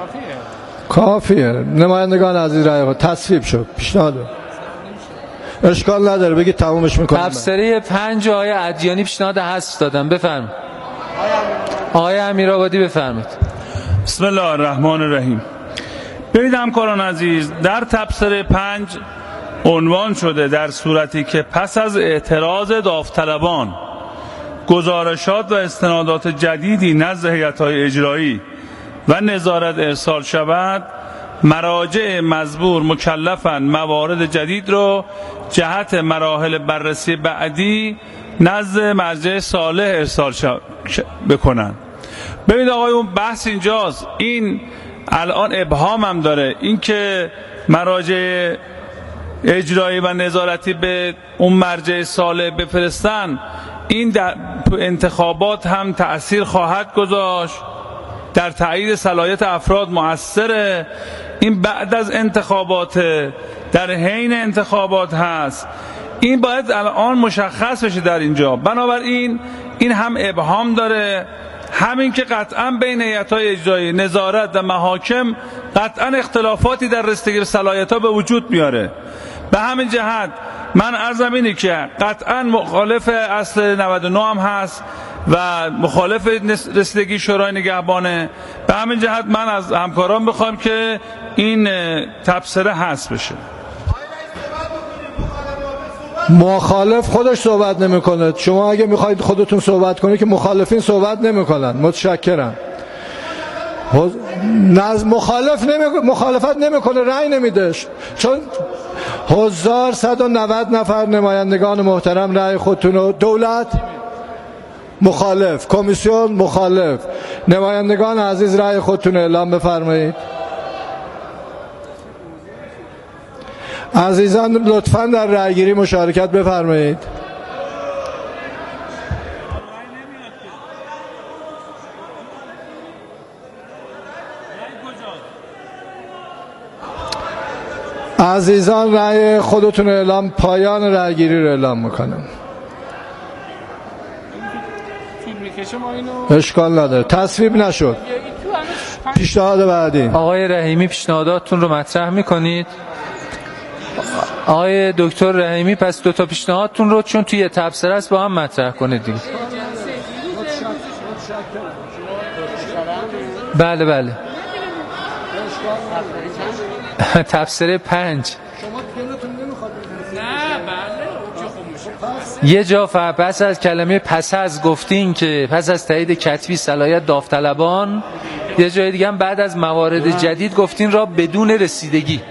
کافیه. نمایندگان عزیز رأی خود تصویب شد. پیشنهاد اشکال نداره بگید تمومش میکنیم. تبصره 5 آقای ادیانی پیشنهاد حذف دادم. بفرمایید آقای امیرآبادی بفرمایید. بسم الله الرحمن الرحیم. ببینید همکاران عزیز، در تبصره 5 عنوان شده در صورتی که پس از اعتراض داوطلبان گزارشات و استنادات جدیدی نزد هیئت‌های اجرایی و نظارت ارسال شود، مراجع مزبور مکلفند موارد جدید رو جهت مراحل بررسی بعدی نزد مرجع صالح ارسال بکنن. ببینید آقایون، بحث اینجاست، این الان ابهام هم داره، این که مراجع اجرایی و نظارتی به اون مرجع صالح بفرستن، این در انتخابات هم تأثیر خواهد گذاشت، در تایید صلاحیت افراد مؤثره. این بعد از انتخابات، در حین انتخابات هست، این باید الان مشخص بشه در اینجا. بنابراین این هم ابهام داره، همین که قطعا بین هیئت‌های اجرایی، نظارت و محاکم قطعا اختلافاتی در رسیدگی به صلاحیت‌ها به وجود میاره. به همین جهت من عرضم اینه که قطعا مخالف اصل 99 هم هست و مخالف رسیدگی شورای نگهبانه. به همین جهت من از همکاران بخوام که این تبصره حذف بشه. مخالف خودش صحبت نمیکنه. شما اگه میخواید خودتون صحبت کنید که مخالفین صحبت نمیکنن. متشکرم. مخالفت نمیکنه، رأی نمیده، چون 1190 نفر نمایندگان محترم رأی خودتون رو، دولت مخالف، کمیسیون مخالف، نمایندگان عزیز رأی خودتون اعلام بفرمایید. عزیزان لطفاً در رأیگیری مشارکت بفرمایید. عزیزان رأی خودتون اعلام، پایان رأیگیری رو اعلام میکنم. اشکال نداره، تصویب نشد. پیشنهاد بعدی. آقای رحیمی پیشنهاداتتون رو مطرح میکنید؟ آقای دکتر رحیمی پس دو تا پیشنهادتون رو چون توی تبصره است با هم مطرح کنید دیگه. بله بله. تبصره 5 یه جا پس از کلمه پس از گفتین که پس از تایید کتبی صلاحیت داوطلبان، یه جای دیگه هم بعد از موارد جدید گفتین را بدون رسیدگی.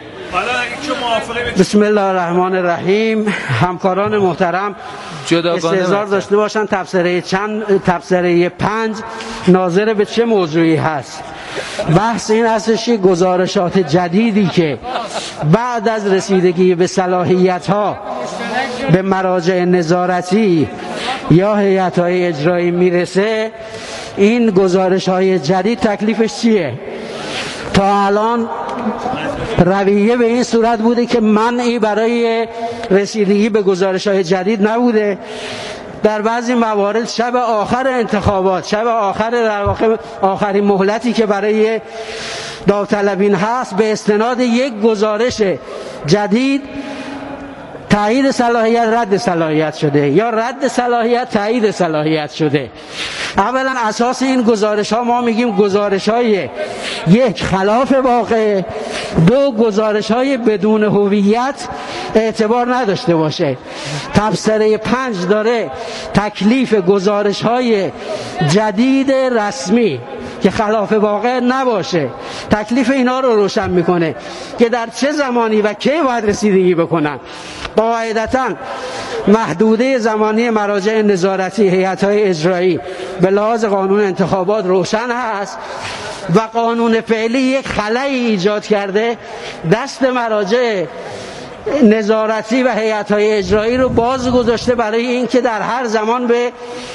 بسم الله الرحمن الرحیم. همکاران محترم استحضار داشته باشن تبصره 5 ناظر به چه موضوعی هست. بحث این هستش که گزارشات جدیدی که بعد از رسیدگی به صلاحیت ها به مراجع نظارتی یا هیئت‌های اجرایی میرسه، این گزارش های جدید تکلیفش چیه؟ تا الان رویه به این صورت بوده که منعی برای رسیدگی به گزارش های جدید نبوده. در بعضی موارد شب آخر انتخابات، شب آخر در واقع آخرین مهلتی که برای داوطلبین هست، به استناد یک گزارش جدید تایید صلاحیت رد صلاحیت شده یا رد صلاحیت تایید صلاحیت شده. اولا اساس این گزارش ها ما میگیم گزارش های یک خلاف واقع، دو گزارش های بدون هویت اعتبار نداشته باشه. تبصره 5 داره تکلیف گزارش های جدید رسمی که خلاف واقع نباشه، تکلیف اینا رو روشن میکنه که در چه زمانی و کی باید رسیدگی بکنن. قاعدتاً محدوده زمانی مراجع نظارتی هیئت‌های اجرایی به لحاظ قانون انتخابات روشن هست و قانون فعلی یک خلایی ایجاد کرده، دست مراجع نظارتی و هیئت‌های اجرایی رو باز گذاشته برای اینکه در هر زمان به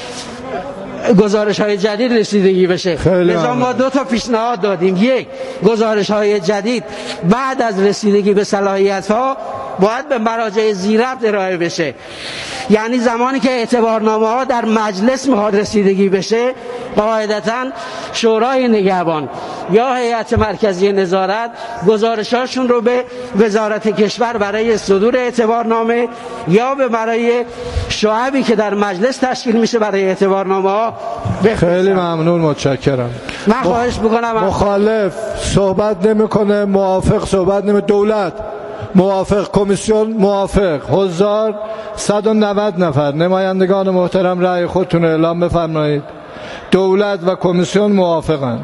گزارش های جدید رسیدگی بشه. لذا ما دو تا پیشنهاد دادیم. یک، گزارش های جدید بعد از رسیدگی به صلاحیت ها باید به مراجع ذی‌ربط ارائه بشه. یعنی زمانی که اعتبارنامه ها در مجلس میخواد رسیدگی بشه، قاعدتاً شورای نگهبان یا هیئت مرکزی نظارت گزارشاشون رو به وزارت کشور برای صدور اعتبارنامه یا به برای شعبی که در مجلس تشکیل میشه برای اعتبارنامه ها بفرستن. خیلی ممنون، متشکرم. من خواهش میکنم مخالف صحبت نمیکنه، موافق صحبت نمیکنه. دولت موافق، کمیسیون موافق، حضار 190 نفر. نمایندگان محترم رأی خودتون اعلام بفرمایید. دولت و کمیسیون موافقن.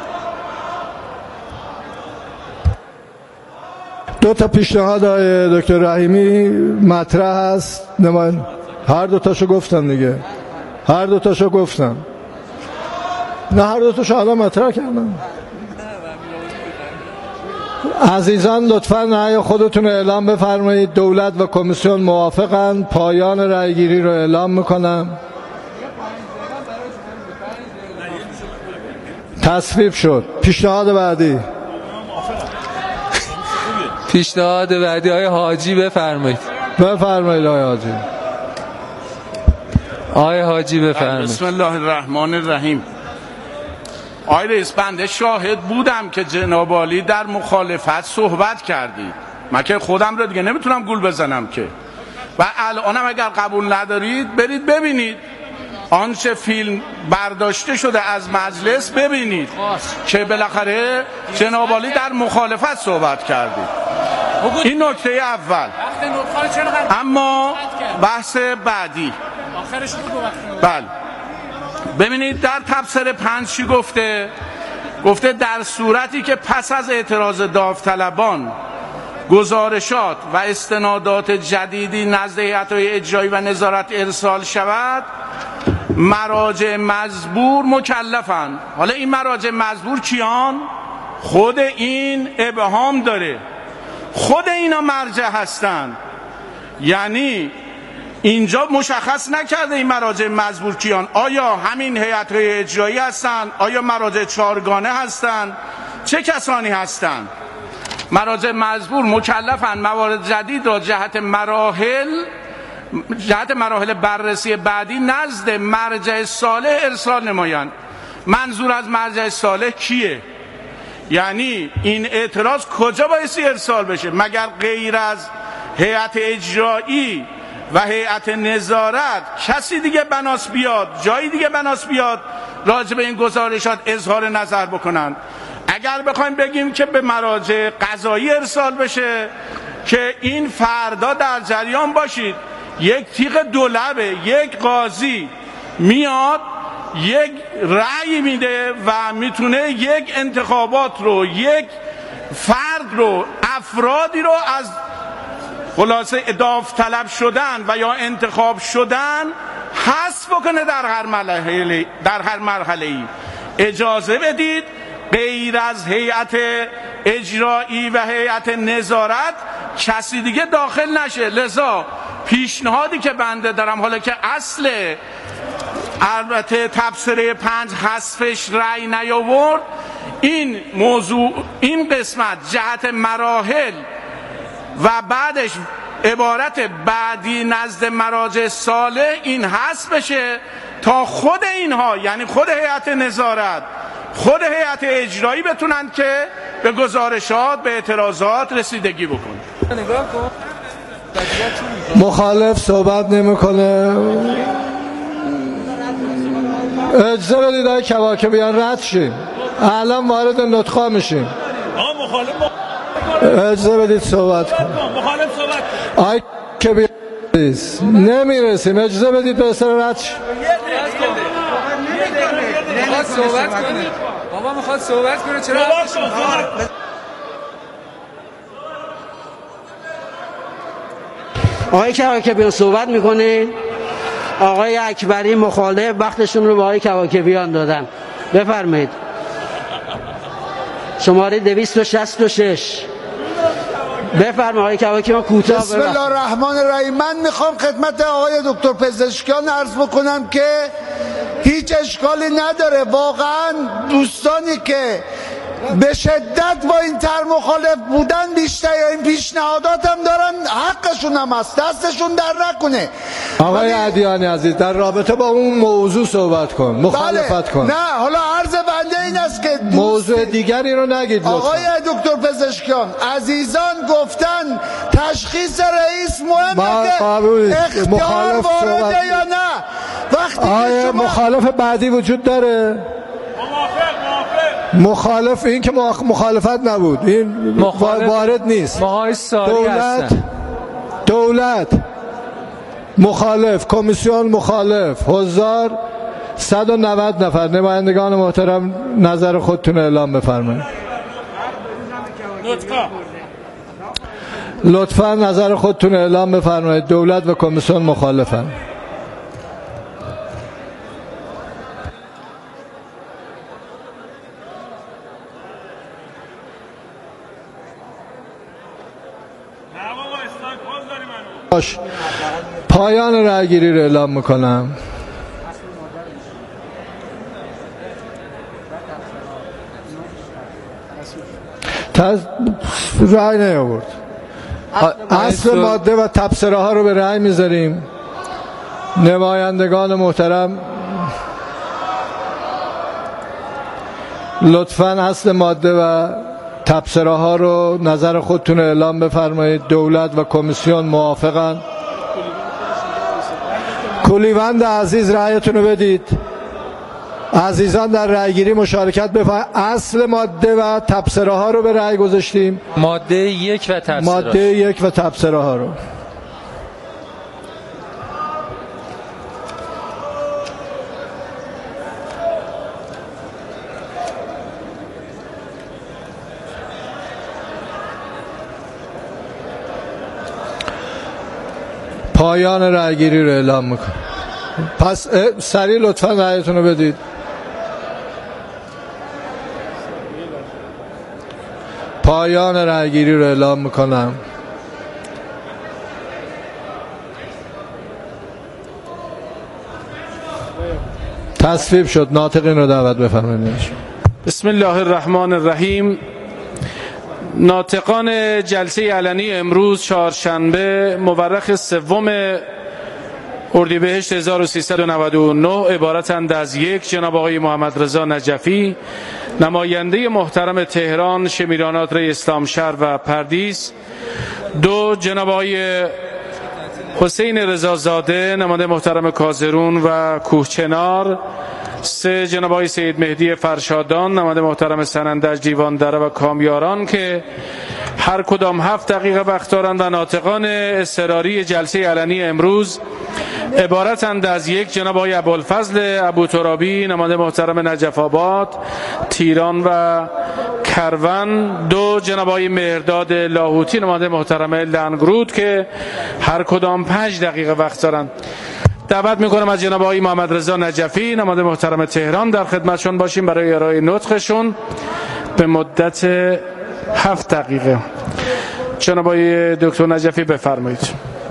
دو تا پیشنهاد آقای دکتر رحیمی مطرح هست. هر دو تاشو گفتم دیگه، هر دو تاشو گفتم. نه هر دو تاشو الان مطرح کردم. عزیزان لطفاً رأی خودتون رو اعلام بفرمایید. دولت و کمیسیون موافقن. پایان رأی گیری رو اعلام میکنم. تصویب شد. پیشنهاد بعدی. پیشنهاد بعدی آقای حاجی بفرمایید. بفرمایید آقای حاجی. آقای حاجی بفرمایید. بسم الله الرحمن الرحیم. آقای رئیس، بنده شاهد بودم که جناب عالی در مخالفت صحبت کردید. من که خودم رو دیگه نمیتونم گول بزنم که. و الانم اگر قبول ندارید برید ببینید آنچه فیلم برداشته شده از مجلس، ببینید که بالاخره جناب عالی در مخالفت صحبت کردید. این نکته اول. اما بحث بعدی، بله، ببینید در تبصره 5 چی گفته؟ گفته در صورتی که پس از اعتراض داوطلبان گزارشات و استنادات جدیدی نزد هیئت‌های اجرایی و نظارت ارسال شود، مراجع مزبور مکلفند. حالا این مراجع مزبور کیان؟ خود این ابهام داره، خود اینا مرجع هستند. یعنی اینجا مشخص نکرده این مراجع مزبور کیان. آیا همین هیئت‌های اجرایی هستند؟ آیا مراجع چهارگانه هستند؟ چه کسانی هستند؟ مراجع مزبور مکلفند موارد جدید را جهت مراحل بررسی بعدی نزد مرجع صالح ارسال نمایند. منظور از مرجع صالح کیه؟ یعنی این اعتراض کجا بایستی ارسال بشه؟ مگر غیر از هیئت اجرایی و هیئت نظارت کسی دیگه بناس بیاد، جایی دیگه بناس بیاد راجع به این گزارشات اظهار نظر بکنن؟ اگر بخوایم بگیم که به مراجع قضایی ارسال بشه که این فردا در جریان باشید، یک تیغ دولبه، یک قاضی میاد یک رأی میده و میتونه یک انتخابات رو، یک فرد رو، افرادی رو از خلاصه داوطلب شدن و یا انتخاب شدن حذف بکنه در هر مرحله‌ای. اجازه بدید غیر از هیئت اجرایی و هیئت نظارت کسی دیگه داخل نشه. لذا پیشنهادی که بنده دارم، حالا که اصل البته تبصره 5 حذفش رأی نیاورد، این موضوع، این قسمت جهت مراحل و بعدش عبارت بعدی نزد مراجع صالح این حذف بشه تا خود اینها، یعنی خود هیئت نظارت، خود هیئت اجرایی بتونن که به گزارشات، به اعتراضات رسیدگی بکنن. مخالف صحبت نمیکنه. اجازه بدید آقای کواکبیان رد شیم، الان وارد نطقا میشیم. اجازه بدید صحبت کنیم. مخالف صحبت آقای کواکبیان نمیرسیم، اجازه بدید به اصلا رد شیم. میخواد صحبت کنه بابا، میخواد صحبت کنه، چرا آقای کواکبیان صحبت میکنه؟ آقای اکبری مخالف وقتشون رو به آقای کواکبیان دادن. بفرمایید. شماره 266. بفرمایید آقای کواکبیان کوتاه. بسم الله الرحمن الرحیم. من میخوام خدمت آقای دکتر پزشکیان عرض بکنم که هیچ اشکالی نداره. واقعا دوستانی که به شدت با این طرح مخالف بودن. بیشتر این پیشنهادات هم دارن، حقشون هم هست، دستشون در نکنه. آقای عدیانی عزیز در رابطه با اون موضوع صحبت کن، مخالفت کن. نه حالا عرض بنده این است که موضوع دیگری رو نگید لطفا. آقای دکتر پزشکیان عزیزان گفتن تشخیص رئیس مهمه که اختیار وارده یا نه. وقتی آیا مخالف بعدی وجود داره؟ مخالف، این که مخالفت نبود، این وارد نیست. دولت مخالف، کمیسیون مخالف، حضار 190 نفر. نمایندگان محترم نظر خودتون اعلام بفرمایید. لطفا نظر خودتون اعلام بفرمایید. دولت و کمیسیون مخالفن. پایان رأی‌گیری رو اعلام میکنم. رأی نیاورد. اصل ماده و تبصره ها رو به رأی میذاریم. نمایندگان محترم لطفاً اصل ماده و تبصره ها رو نظر خودتون اعلام بفرمایید. دولت و کمیسیون موافقن. کلیوند عزیز رأیتون رو بدید. عزیزان در رأیگیری مشارکت بفرمایید. اصل ماده و تبصره ها رو به رأی گذاشتیم. ماده 1 و تبصره. ماده 1 و تبصره ها رو. پایان رأیگیری رو اعلام میکنم. پس سریع لطفا رأیتون رو بدید. پایان رأیگیری رو اعلام میکنم. تصویب شد. ناطقین رو دعوت بفرمایید. بسم الله الرحمن الرحیم. ناطقان جلسه علنی امروز چهارشنبه مورخ 3 اردیبهشت 1399 عبارتند از: 1 جناب آقای محمد رضا نجفی نماینده محترم تهران، شمیرانات اسلامشهر و پردیس. 2 جناب آقای حسین رضازاده نماینده محترم کازرون و کوهچنار. 3 جناب آقای سید مهدی فرشادان نماینده محترم سنندج، دیوان دره و کامیاران که هر کدام 7 دقیقه وقت دارند. و ناطقان اضطراری جلسه علنی امروز عبارتند از: 1 جناب آقای ابوالفضل ابوترابی نماینده محترم نجف آباد، تیران و کروان. 2 جناب آقای مهرداد لاهوتی نماینده محترم لنگرود که هر کدام 5 دقیقه وقت دارند. دعوت میکنم از جناب آقای محمد رضا نجفی نماینده محترم تهران در خدمتشون باشیم برای ارائه نطقشون به مدت 7 دقیقه. جناب آقای دکتر نجفی بفرمایید.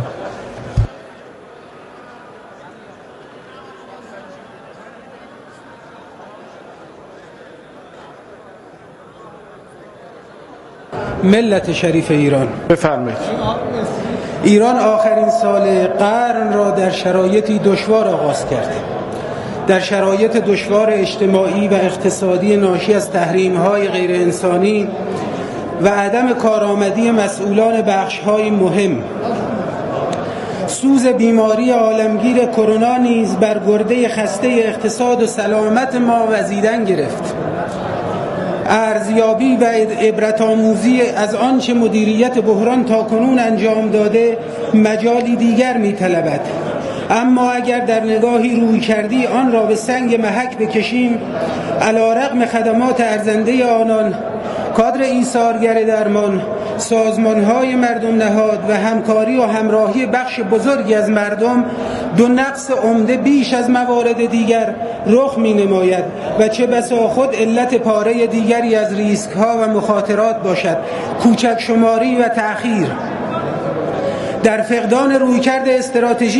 ملت شریف ایران، بفرمایید. ایران آخرین سال قرن را در شرایطی دشوار آغاز کرد. در شرایط دشوار اجتماعی و اقتصادی ناشی از تحریم‌های غیر انسانی و عدم کارآمدی مسئولان بخش‌های مهم، سوز بیماری عالمگیر کرونا نیز بر گرده خسته اقتصاد و سلامت ما وزیدن گرفت. ارزیابی و عبرت آموزی از آنچه مدیریت بحران تاکنون انجام داده مجالی دیگر می‌طلبد. اما اگر در نگاهی روی کردی آن را به سنگ محک بکشیم، علی‌رغم خدمات ارزنده آنان، کادر ایثارگر درمان، سازمان‌های مردم نهاد و همکاری و همراهی بخش بزرگی از مردم، 2 نقص عمده بیش از موارد دیگر رخ می‌نماید و چه بسا خود علت پاره دیگری از ریسک‌ها و مخاطرات باشد: کوچک شماری و تأخیر. در فقدان رویکرد استراتژیک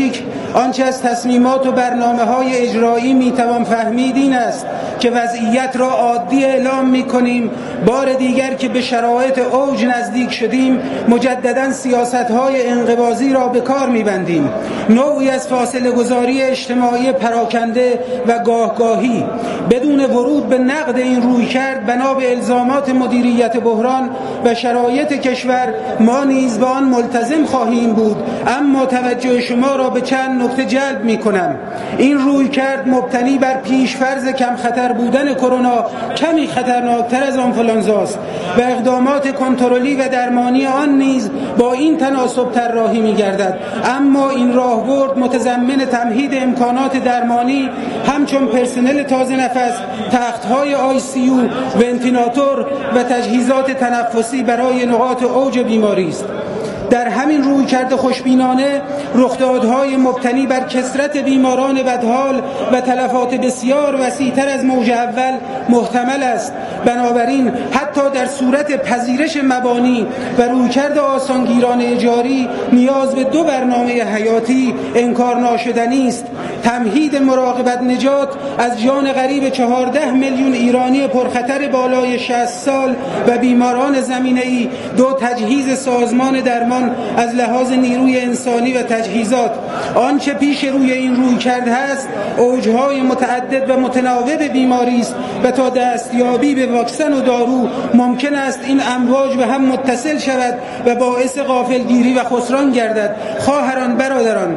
آنچه از تصمیمات و برنامه‌های اجرایی میتوان فهمید این است که وضعیت را عادی اعلام می‌کنیم. بار دیگر که به شرایط اوج نزدیک شدیم، مجدداً سیاست‌های انقباضی را به کار می‌بندیم. نوعی از فاصله گذاری اجتماعی پراکنده و گاهگاهی بدون ورود به نقد این رویکرد بنا به الزامات مدیریت بحران و شرایط کشور ما نیز به آن ملتزم خواهیم بود. اما توجه شما را به چند نکته جلب می‌کنم. این رویکرد مبتنی بر پیش‌فرض کم خطر بودن کرونا کمی خطرناکتر از آنفولانزاست و اقدامات کنترلی و درمانی آن نیز با این تناسب طراحی می‌گردد. اما این راهبرد متضمن تمهید امکانات درمانی همچون پرسنل تازه نفس، تخت‌های ICU، ونتیلاتور و تجهیزات تنفسی برای نقاط اوج بیماری است. در همین رویکرد خوشبینانه رخدادهای مبتنی بر کثرت بیماران بدحال و تلفات بسیار وسیع‌تر از موج اول محتمل است. بنابراین حتی در صورت پذیرش مبانی و رویکرد آسانگیرانه جاری نیاز به 2 برنامه حیاتی انکار ناشدنی است: تمهید مراقبت نجات از جان قریب 14 میلیون ایرانی پرخطر بالای 60 سال و بیماران زمینه‌ای، 2 تجهیز سازمان درمان از لحاظ نیروی انسانی و تجهیزات. آنچه پیش روی این رویکرد هست اوجهای متعدد و متناوب بیماری است و تا دستیابی به واکسن و دارو ممکن است این امواج به هم متصل شود و باعث غافلگیری و خسران گردد. خواهران، برادران،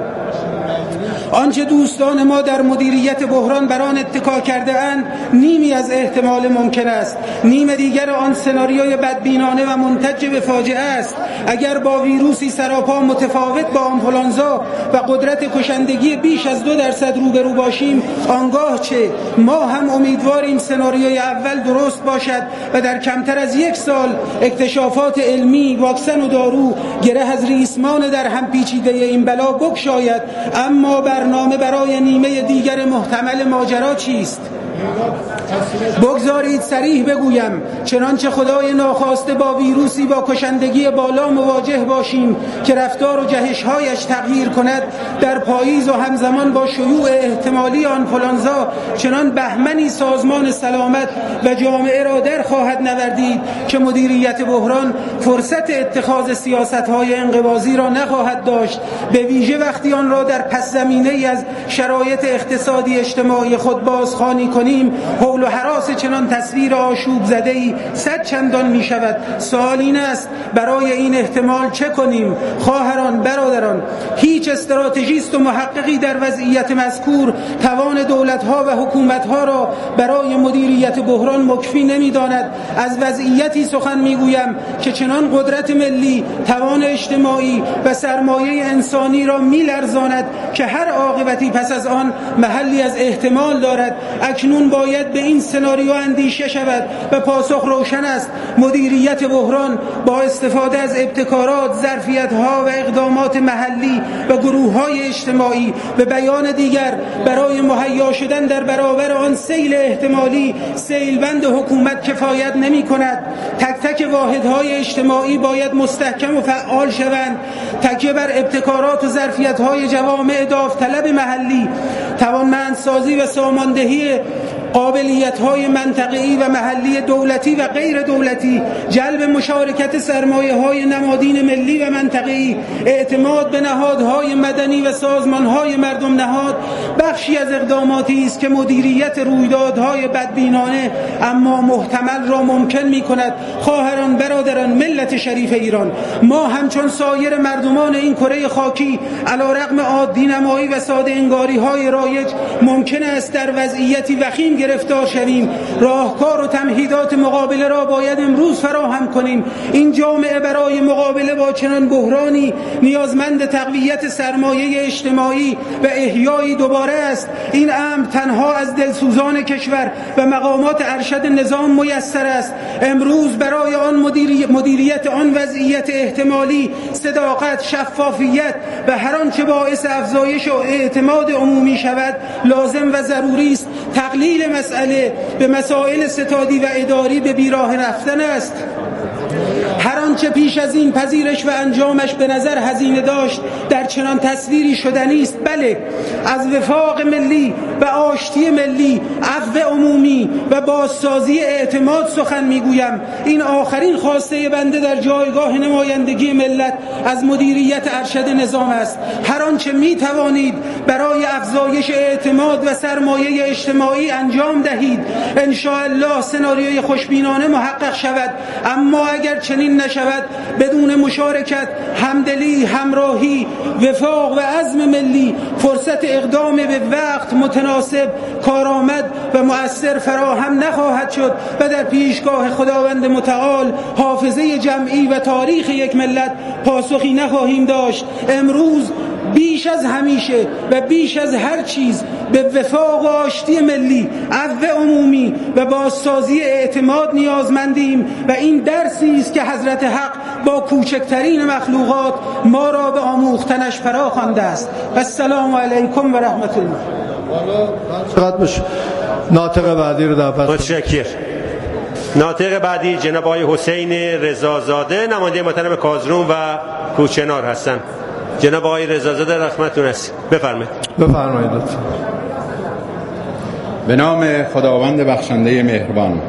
آنچه دوستان ما در مدیریت بحران بر آن اتکا کرده اند نیمی از احتمال ممکن است. نیم دیگر آن سناریوی بدبینانه و منتج به فاجعه است. اگر با ویروسی سراپا متفاوت با آنفولانزا و قدرت کشندگی بیش از 2% روبرو باشیم، آنگاه چه؟ ما هم امیدواریم سناریوی اول درست باشد و در کمتر از 1 سال اکتشافات علمی، واکسن و دارو گره از ریسمان در هم پیچیده این بلا بگشاید. اما برنامه برای نیمه دیگر محتمل ماجرا چیست؟ بگذارید صریح بگویم، چنانچه خدای ناخواسته با ویروسی با کشندگی بالا مواجه باشیم که رفتار و جهش‌هایش تغییر کند، در پاییز و همزمان با شیوع احتمالی آنفولانزا چنان بهمنی سازمان سلامت و جامعه را در خواهد نوردید که مدیریت بحران فرصت اتخاذ سیاست‌های انقباضی را نخواهد داشت، به ویژه وقتی آن را در پس زمینه‌ای از شرایط اقتصادی اجتماعی خود بازخوانی کنیم. حول و هراس چنان تصویر آشوب زده‌ای 100 چندان می شود. سوال این است برای این احتمال چه کنیم؟ خواهران، برادران، هیچ استراتژیست و محققی در وضعیت مذکور توان دولت‌ها و حکومت‌ها را برای مدیریت بحران مکفی نمی‌داند. از وضعیتی سخن می‌گویم که چنان قدرت ملی، توان اجتماعی و سرمایه انسانی را می‌لرزاند که هر عاقبتی پس از آن محلی از احتمال دارد. اکنون باید به این سناریو اندیشه شود و پاسخ روشن است. مدیریت بحران با استفاده از ابتکارات، ظرفیت‌ها و اقدامات محلی و گروه‌های اجتماعی، به بیان دیگر برای مهیا شدن در برابر آن سیل احتمالی، سیلبند حکومت کفایت نمی‌کند. تک تک واحدهای اجتماعی باید مستحکم و فعال شوند. تکیه بر ابتکارات و ظرفیت‌های جوامع داوطلب محلی، توانمندسازی و ساماندهی قابلیت‌های منطقه‌ای و محلی دولتی و غیر دولتی، جلب مشارکت سرمایه‌های نمادین ملی و منطقه‌ای، اعتماد به نهادهای مدنی و سازمان‌های مردم نهاد بخشی از اقداماتی است که مدیریت رویدادهای بدبینانه اما محتمل را ممکن می‌کند. خواهران، برادران، ملت شریف ایران، ما همچون سایر مردمان این کره خاکی علی‌رغم عادی نمایی و ساده انگاری‌های رایج ممکن است در وضعیتی وخیم گرفتار شویم. راهکار و تمهیدات مقابله را باید امروز فراهم کنیم. این جامعه برای مقابله با چنان بحرانی نیازمند تقویت سرمایه اجتماعی و احیای دوباره است. این امر تنها از دلسوزان کشور و مقامات ارشد نظام میسر است. امروز برای آن مدیریت آن وضعیت احتمالی صداقت، شفافیت و هر آنچه باعث افزایش و اعتماد عمومی شود لازم و ضروری است. تقلیل مسئله به مسائل ستادی و اداری به بیراه رفتن است. هر آنچه پیش از این پذیرش و انجامش به نظر هزینه داشت در چنان تصویری شدنی است. بله، از وفاق ملی و آشتی ملی، عفو عمومی و بازسازی اعتماد سخن میگویم. این آخرین خواسته بنده در جایگاه نمایندگی ملت از مدیریت ارشد نظام است. هر آنچه میتوانید برای افزایش اعتماد و سرمایه اجتماعی انجام دهید ان شاء الله سناریوی خوشبینانه محقق شود. اما اگر چنین نشود، بدون مشارکت، همدلی، همراهی، وفاق و عزم ملی فرصت اقدام به وقت، متناسب، کارآمد و مؤثر فراهم نخواهد شد و در پیشگاه خداوند متعال، حافظه جمعی و تاریخ یک ملت پاسخی نخواهیم داشت. امروز بیش از همیشه و بیش از هر چیز به وفاق و آشتی ملی، عفو عمومی و بازسازی اعتماد نیازمندیم و این درسی است که حضرت حق با کوچکترین مخلوقات ما را به آموختنش فرا خوانده است. السلام علیکم و رحمت الله. ناطق بعدی رو دعوت کنم. متشکرم. ناطق بعدی جناب آقای حسین رضازاده، نماینده محترم کازرون و کوهچنار هستند. جناب آقای رضازاده در خدمتتون هستیم. بفرمایید. به نام خداوند بخشنده مهربان،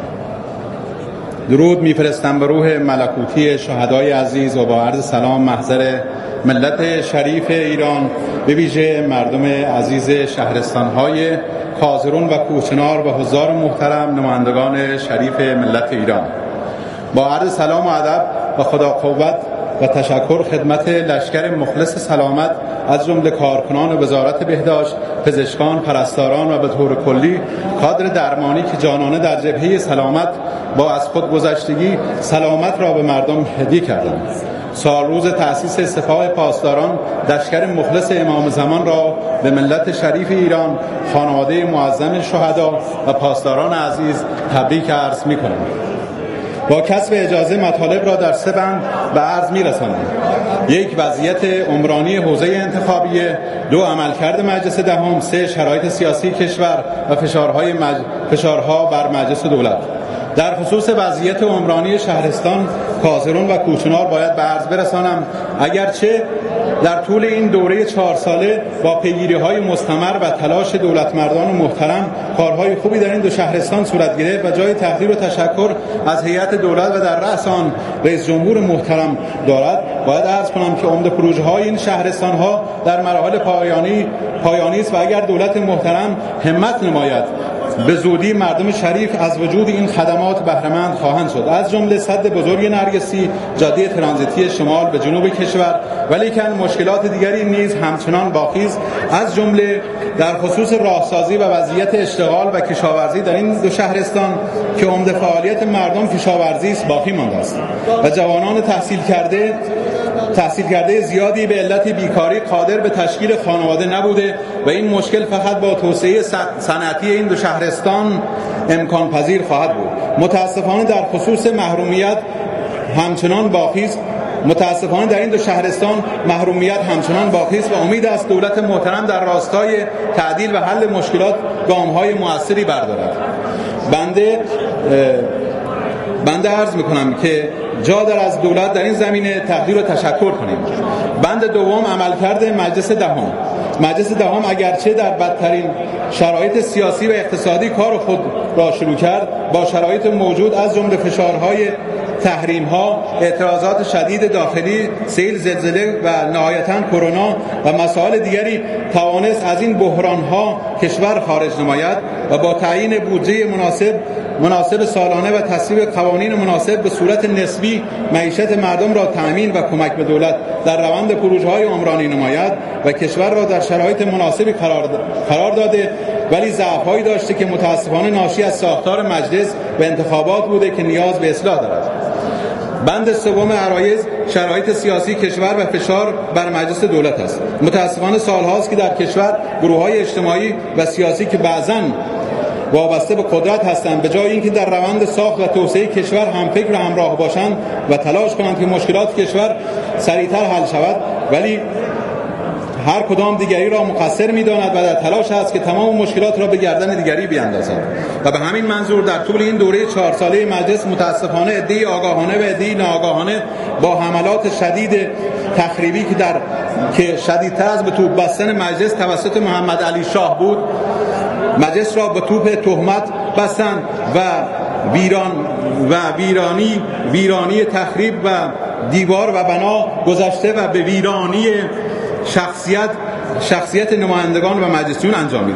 درود میفرستم به روح ملکوتی شهدای عزیز و با عرض سلام محضر ملت شریف ایران، به ویژه مردم عزیز شهرستان‌های کازرون و کوهچنار و حضار محترم نمایندگان شریف ملت ایران. با عرض سلام و ادب و خدا قوت و تشکر خدمت لشکر مخلص سلامت از جمله کارکنان وزارت بهداشت، پزشکان، پرستاران و به طور کلی کادر درمانی که جانانه در جبهه سلامت با از خود گذشتگی سلامت را به مردم هدیه کردند. سال روز تأسیس سپاه پاسداران لشکر مخلص امام زمان را به ملت شریف ایران، خانواده معظم شهدا و پاسداران عزیز تبریک عرض می‌کنم. با کسب اجازه مطالب را در 3 بند به عرض می‌رسانم. 1. وضعیت عمرانی حوزه انتخابیه. 2. عملکرد مجلس دهم. 3. شرایط سیاسی کشور و فشارها بر مجلس دولت. در خصوص وضعیت عمرانی شهرستان کازرون و کوهچنار باید به عرض برسانم اگرچه در طول این دوره 4 ساله با پیگیری‌های مستمر و تلاش دولتمردان محترم کارهای خوبی در این دو شهرستان صورت گرفت و جای تقدیر و تشکر از هیئت دولت و در رأس آن رئیس جمهور محترم دارد. باید عرض کنم که عمده پروژه‌های این شهرستان‌ها در مراحل پایانی است و اگر دولت محترم همت نماید به زودی مردم شریف از وجود این خدمات بهره‌مند خواهند شد، از جمله سد بزرگ نرگسی، جاده ترانزیتی شمال به جنوب کشور، ولیکن مشکلات دیگری نیز همچنان باقی است، از جمله در خصوص راهسازی و وضعیت اشتغال و کشاورزی در این دو شهرستان که عمده فعالیت مردم کشاورزی است باقی مانده است و جوانان تحصیل کرده زیادی به علت بیکاری قادر به تشکیل خانواده نبوده و این مشکل فقط با توسعه صنعتی این دو شهرستان امکان پذیر خواهد بود. متاسفانه در خصوص محرومیت همچنان باقی است. متاسفانه در این دو شهرستان محرومیت همچنان باقی است و امید است دولت محترم در راستای تعدیل و حل مشکلات گام‌های موثری بردارد. بنده عرض می‌کنم که جا در از دولت در این زمینه تقدیر و تشکر کنیم. بند دوم، عملکرد مجلس دهم. مجلس دهم اگرچه در بدترین شرایط سیاسی و اقتصادی کار خود را شروع کرد، با شرایط موجود از جمله فشارهای تحریم‌ها، اعتراضات شدید داخلی، سیل، زلزله و نهایتاً کرونا و مسائل دیگری توانست از این بحران‌ها کشور خارج نماید و با تعیین بودجه مناسب سالانه و تصویب قوانین مناسب به صورت نسبی معیشت مردم را تأمین و کمک به دولت در روند پروژه‌های عمرانی نماید و کشور را در شرایط مناسبی قرار داده، ولی ضعف‌هایی داشته که متأسفانه ناشی از ساختار مجلس و انتخابات بوده که نیاز به اصلاح دارد. بند سوم، عرایض شرایط سیاسی کشور و فشار بر مجلس دولت است. متأسفانه سال‌هاست که در کشور گروه‌های اجتماعی و سیاسی که بعضاً وابسته به قدرت هستند، به جای اینکه در روند ساخت و توسعه کشور همفکر و همراه باشند و تلاش کنند که مشکلات کشور سریعتر حل شود، ولی هر کدام دیگری را مقصر می‌داند و در تلاش است که تمام مشکلات را به گردن دیگری بیاندازد و به همین منظور در طول این دوره 4 ساله مجلس متاسفانه عده‌ای آگاهانه و عده‌ای ناآگاهانه با حملات شدید تخریبی که شدیدتر از به توپ بستن مجلس توسط محمد علی شاه بود، مجلس را به توپ تهمت بستند و ویرانی تخریب و دیوار و بنا گذشته و به ویرانی شخصیت نمایندگان و مجلسیون انجامید.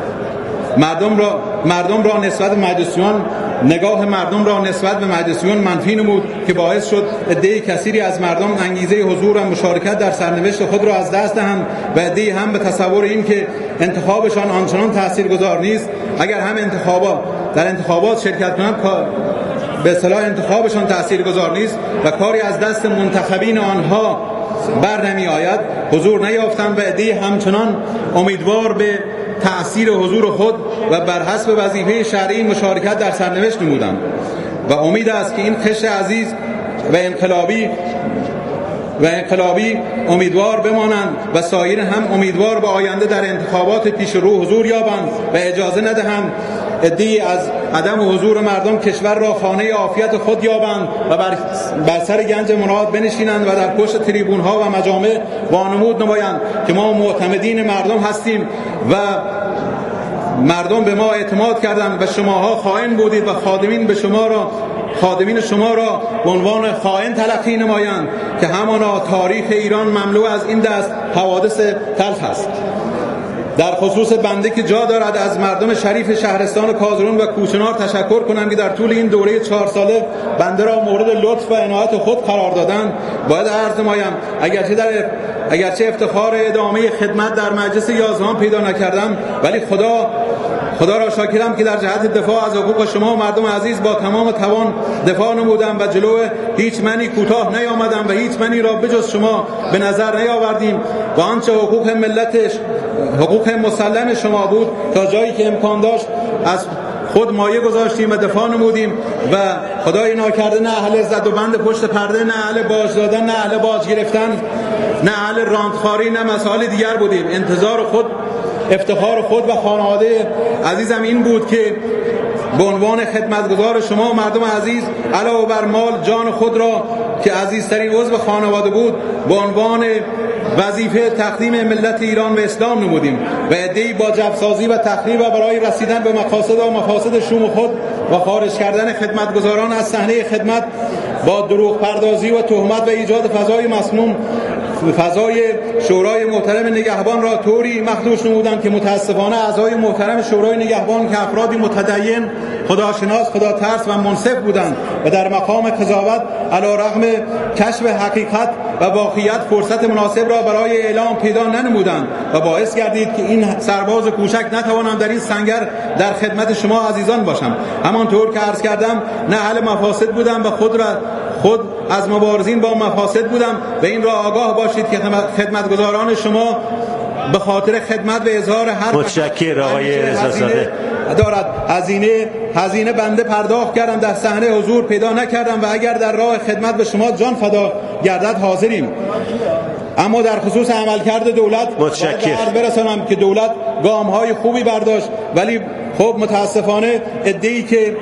مردم را نسبت به مجلسیون نگاه مردم را نسبت به مجلسیون منفی نمود که باعث شد عده کثیری از مردم انگیزه حضور و مشارکت در سرنوشت خود را از دست دهند و عده هم به تصور این که انتخابشان آنچنان تاثیرگذار نیست، اگر هم در انتخابات شرکت کنند به اصطلاح انتخابشان تاثیرگذار نیست و کاری از دست منتخبین آنها بر نمی آید، حضور نیافتند و عده همچنان امیدوار به تأثیر حضور خود و بر حسب وظیفه شرعی مشارکت در سرنوشت نمودند و امید است که این خش عزیز و انقلابی امیدوار بمانند و سایر هم امیدوار به آینده در انتخابات پیش رو حضور یابند و اجازه ندهند عده‌ای از عدم حضور مردم کشور را خانه عافیت خود یابند و بر سر گنج مراد بنشینند و در پشت تریبون ها و مجامع وانمود نمایند که ما معتمدین مردم هستیم و مردم به ما اعتماد کردند و شماها خائن بودید و خادمین شما را به عنوان خائن تلقی نمایند که همانا تاریخ ایران مملو از این دست حوادث تلخ است. در خصوص بنده که جا دارد از مردم شریف شهرستان کازرون و کوچنار تشکر کنم که در طول این دوره 4 ساله بنده را مورد لطف و عنایت خود قرار دادند. باید عرض نمایم اگرچه افتخار ادامه خدمت در مجلس 11 پیدا نکردم، ولی خدا را شاکرم که در جهت دفاع از حقوق شما مردم عزیز با تمام توان دفاع نمودم و جلو هیچ منی کوتاه نیامدم و هیچ منی را بجز شما به نظر نیاوردیم و آنچه حقوق مسلم شما بود تا جایی که امکان داشت از خود مایه گذاشتیم و دفاع نمودیم و خدای ناکرده نه اهل زد و بند پشت پرده، نه اهل باج دادن، نه اهل باج گرفتن، نه اهل راندخواری، نه مسائل دیگر بودیم. افتخار خود و خانواده عزیزم این بود که به عنوان خدمتگزار شما مردم عزیز علاوه بر مال جان خود را که عزیزترین عضو خانواده بود به عنوان وظیفه تقدیم ملت ایران و اسلام نمودیم و عده‌ای با جفسازی و تخریب و برای رسیدن به مقاصد و مفاسد شوم خود و خارج کردن خدمتگزاران از صحنه خدمت با دروغ پردازی و تهمت و ایجاد فضای مسموم فضای شورای محترم نگهبان را طوری مخدوش نمودند که متاسفانه اعضای محترم شورای نگهبان که افرادی متدین، خداشناس، خداترس و منصف بودند و در مقام قضاوت علیرغم کشف حقیقت و واقعیت فرصت مناسب را برای اعلام پیدا ننمودند و باعث گردید که این سرباز کوچک نتوانم در این سنگر در خدمت شما عزیزان باشم. همانطور که عرض کردم نه اهل مفاسد بودم و خود از مبارزین با مفاسد بودم و این را آگاه باشید که خدمتگزاران شما به خاطر خدمت و اظهار هر متشکرم آقای رضازاده دارد هزینه بنده پرداخت کردم، در صحنه حضور پیدا نکردم و اگر در راه خدمت به شما جان فدا گردد حاضریم. اما در خصوص عملکرد دولت متشکرم برسانم که دولت گام‌های خوبی برداشت، ولی خب متاسفانه عده‌ای که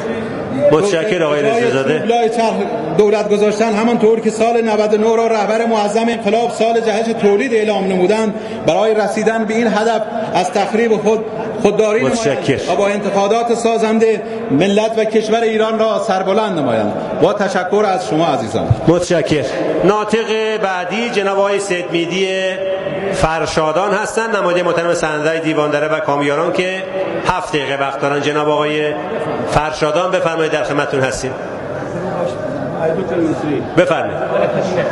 متشکرم آقای رضازاده دولت گذاشتن همانطور که سال 99 را رهبر معظم انقلاب سال جهش تولید اعلام نمودند برای رسیدن به این هدف از تخریب خودداری نمایند و با انتقادات سازنده ملت و کشور ایران را سربلند نمایند. با تشکر از شما عزیزان. متشکرم. ناطق بعدی جناب آقای سید میدی فرشادان هستند، نماینده محترم سنده دیواندره و کامیاران که 7 دقیقه وقت دارن. جناب آقای فرشادان بفرمایید، در خدمتتون هستیم.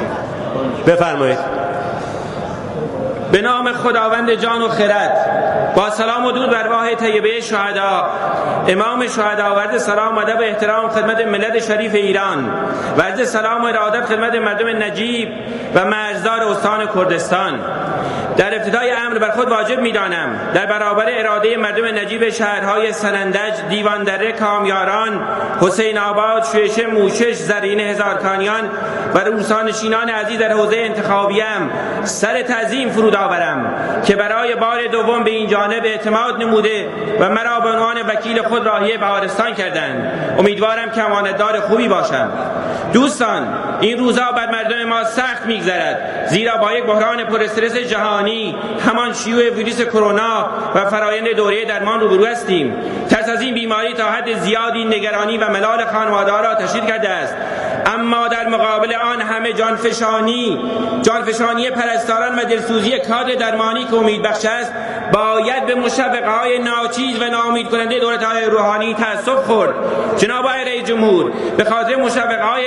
بفرمایید. به نام خداوند جان و خرد. با سلام و درود بر ماه طیبه شهدا، امام شهدا و عرض سلام و ادب و احترام خدمت ملت شریف ایران و عرض سلام و ارادت خدمت مردم نجیب و مرزدار استان کردستان. در ابتدای امر بر خود واجب می‌دانم در برابر اراده مردم نجیب شهرهای سنندج، دیواندره، کامیاران، حسین آباد، شویشه، موشش، زرینه، هزارکانیان و روسانشینان عزیز در حوزه انتخابیم سر تعظیم فرود آورم که برای بار دوم به این جانب اعتماد نموده و مرا به عنوان وکیل خود راهی بهارستان کردند. امیدوارم که امانتدار خوبی باشم. دوستان، این روزها بر مردم ما سخت می‌گذرد، زیرا با یک بحران پر استرس جهانی، همان شیوع ویروس کرونا و فرایند دوره درمان روبرو هستیم. ترس از این بیماری تا حد زیادی نگرانی و ملال خانواده‌ها را تشدید کرده است، اما در مقابل آن همه جانفشانی پرستاران و دلسوزی کادر درمانی که امیدبخش است، باید به مشوقه‌های ناچیز و ناامید کننده دولت‌های روحانی تأسف خورد. جناب آقای رئیس جمهور، به خاطر مشوقه‌های